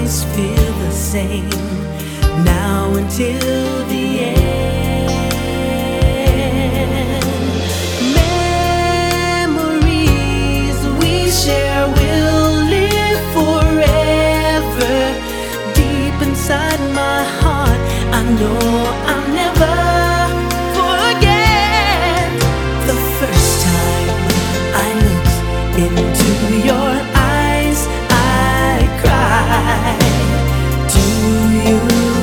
always feel the same, now until the end. Memories we share will live forever. Deep inside my heart, I know I'll never forget the first time I looked into your eyes. I cried. Do you